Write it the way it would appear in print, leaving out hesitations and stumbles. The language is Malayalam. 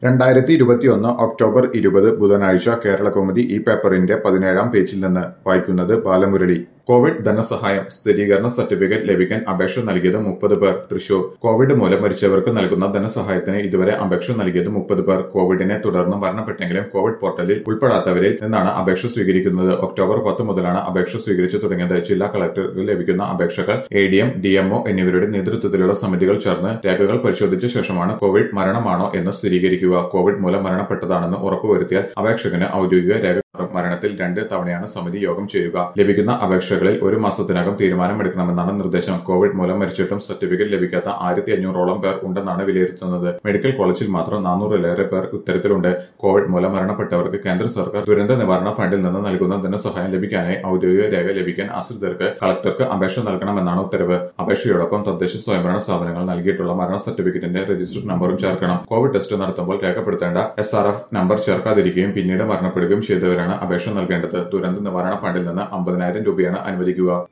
2021 ഒക്ടോബർ 20 ബുധനാഴ്ച കേരളകൗമുദി ഈ പേപ്പറിന്റെ 17-ാം പേജിൽ നിന്ന് വായിക്കുന്നത് ബാലമുരളി. കോവിഡ് ധനസഹായം സ്ഥിരീകരണ സർട്ടിഫിക്കറ്റ് ലഭിക്കാൻ അപേക്ഷ നൽകിയത് 30 പേർ. തൃശൂർ. കോവിഡ് മൂലം മരിച്ചവർക്ക് നൽകുന്ന ധനസഹായത്തിന് ഇതുവരെ അപേക്ഷ നൽകിയത് 30 പേർ. കോവിഡിനെ തുടർന്ന് മരണപ്പെട്ടെങ്കിലും കോവിഡ് പോർട്ടലിൽ ഉൾപ്പെടാത്തവരിൽ നിന്നാണ് അപേക്ഷ സ്വീകരിക്കുന്നത്. ഒക്ടോബർ 10 മുതലാണ് അപേക്ഷ സ്വീകരിച്ചു തുടങ്ങിയത്. ജില്ലാ കളക്ടർക്ക് ലഭിക്കുന്ന അപേക്ഷകൾ ADM, DMO എന്നിവരുടെ നേതൃത്വത്തിലുള്ള സമിതികൾ ചേർന്ന് രേഖകൾ പരിശോധിച്ച ശേഷമാണ് കോവിഡ് മരണമാണോ എന്ന് സ്ഥിരീകരിക്കുക. കോവിഡ് മൂലം മരണപ്പെട്ടതാണെന്ന് ഉറപ്പുവരുത്തിയാൽ അപേക്ഷകന് ഔദ്യോഗിക രേഖ മരണത്തിൽ 2 തവണയാണ് സമിതി യോഗം ചേരുക. ലഭിക്കുന്ന അപേക്ഷകളിൽ 1 മാസത്തിനകം തീരുമാനമെടുക്കണമെന്നാണ് നിർദ്ദേശം. കോവിഡ് മൂലം മരിച്ചിട്ടും സർട്ടിഫിക്കറ്റ് ലഭിക്കാത്ത 1500ഓളം പേർ ഉണ്ടെന്നാണ് വിലയിരുത്തുന്നത്. മെഡിക്കൽ കോളേജിൽ മാത്രം 400-ലേറെ പേർ ഇത്തരത്തിലുണ്ട്. കോവിഡ് മൂലം മരണപ്പെട്ടവർക്ക് കേന്ദ്ര സർക്കാർ ദുരന്ത നിവാരണ ഫണ്ടിൽ നിന്ന് നൽകുന്ന ധനസഹായം ലഭിക്കാനായി ഔദ്യോഗിക രേഖ ലഭിക്കാൻ ആശ്രിതർക്ക് കളക്ടർക്ക് അപേക്ഷ നൽകണമെന്നാണ് ഉത്തരവ്. അപേക്ഷയോടൊപ്പം തദ്ദേശ സ്വയംഭരണ സ്ഥാപനങ്ങൾ നൽകിയിട്ടുള്ള മരണ സർട്ടിഫിക്കറ്റിന്റെ രജിസ്റ്റർ നമ്പറും ചേർക്കണം. കോവിഡ് ടെസ്റ്റ് നടത്തുമ്പോൾ രേഖപ്പെടുത്തേണ്ട SRF നമ്പർ ചേർക്കാതിരിക്കുകയും പിന്നീട് മരണപ്പെടുകയും ചെയ്തവരാണ് അപേക്ഷ നൽകേണ്ടത്. ദുരന്ത നിവാരണ ഫണ്ടിൽ നിന്ന് 50,000 രൂപയാണ് അനുവദിക്കുക.